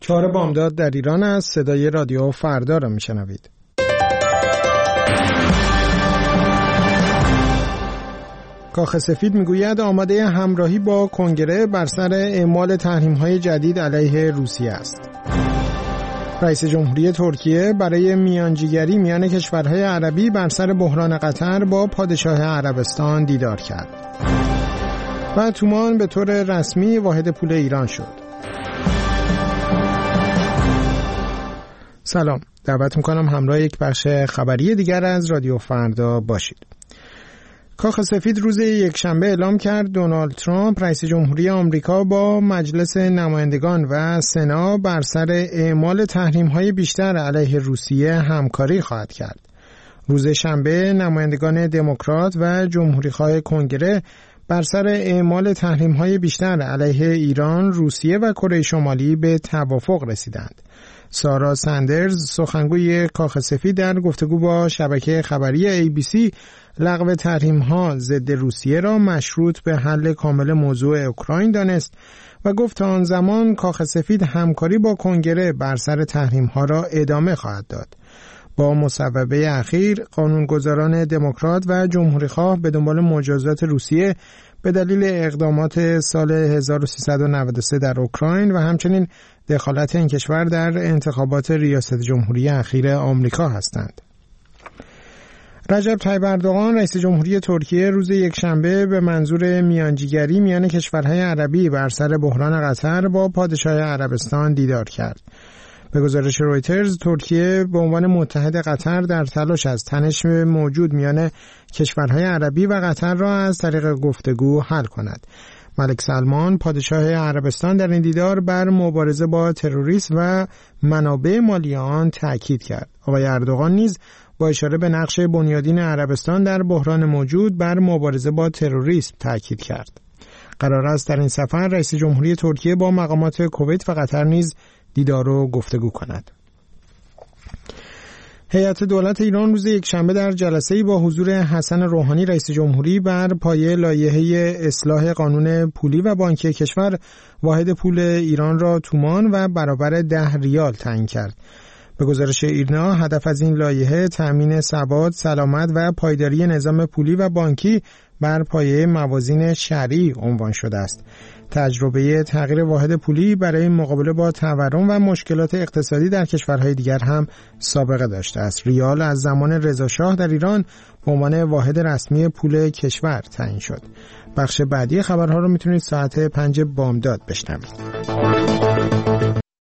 4 بامداد در ایران است. صدای رادیو فردا را میشنوید. کاخ سفید میگوید آماده همراهی با کنگره بر سر اعمال تحریم‌های جدید علیه روسیه است. رئیس جمهوری ترکیه برای میانجیگری میان کشورهای عربی بر سر بحران قطر با پادشاه عربستان دیدار کرد. و تومان به طور رسمی واحد پول ایران شد. سلام، دعوت میکنم همراه یک بخش خبری دیگر از رادیو فردا باشید. کاخ سفید روز یکشنبه اعلام کرد دونالد ترامپ رئیس جمهوری آمریکا با مجلس نمایندگان و سنا بر سر اعمال تحریم‌های بیشتر علیه روسیه همکاری خواهد کرد. روز شنبه نمایندگان دموکرات و جمهوری‌خواه کنگره بر سر اعمال تحریم‌های بیشتر علیه ایران، روسیه و کره شمالی به توافق رسیدند. سارا سندرز سخنگوی کاخ سفید در گفتگو با شبکه خبری ABC لغو تحریم‌ها ضد روسیه را مشروط به حل کامل موضوع اوکراین دانست و گفت تا آن زمان کاخ سفید همکاری با کنگره بر سر تحریم‌ها را ادامه خواهد داد. با مصوبه اخیر قانونگذاران دموکرات و جمهوری‌خواه به دنبال مجازات روسیه به دلیل اقدامات سال 1393 در اوکراین و همچنین دخالت این کشور در انتخابات ریاست جمهوری اخیر آمریکا هستند. رجب طیب اردوغان رئیس جمهوری ترکیه روز یکشنبه به منظور میانجیگری میان کشورهای عربی بر سر بحران قطر با پادشاه عربستان دیدار کرد. به گزارش رویترز، ترکیه به عنوان متحد قطر در تلاش از تنش موجود میان کشورهای عربی و قطر را از طریق گفتگو حل کند. ملک سلمان پادشاه عربستان در این دیدار بر مبارزه با تروریسم و منابع مالی آن تاکید کرد. آقای اردوغان نیز با اشاره به نقش بنیادین عربستان در بحران موجود بر مبارزه با تروریسم تاکید کرد. قرار است در این سفر رئیس جمهوری ترکیه با مقامات کویت و قطر نیز دیدار و گفتگو کند. هیئت دولت ایران روز یکشنبه در جلسه‌ای با حضور حسن روحانی رئیس جمهوری بر پایه لایحه اصلاح قانون پولی و بانکی کشور واحد پول ایران را تومان و برابر 10 ریال تعیین کرد. به گزارش ایرنا هدف از این لایحه تأمین ثبات، سلامت و پایداری نظام پولی و بانکی بر پایه موازین شرعی عنوان شده است. تجربه تغییر واحد پولی برای مقابله با تورم و مشکلات اقتصادی در کشورهای دیگر هم سابقه داشته است. ریال از زمان رضاشاه در ایران به عنوان واحد رسمی پول کشور تعیین شد. بخش بعدی خبرها رو میتونید ساعت 5 بامداد بشنوید.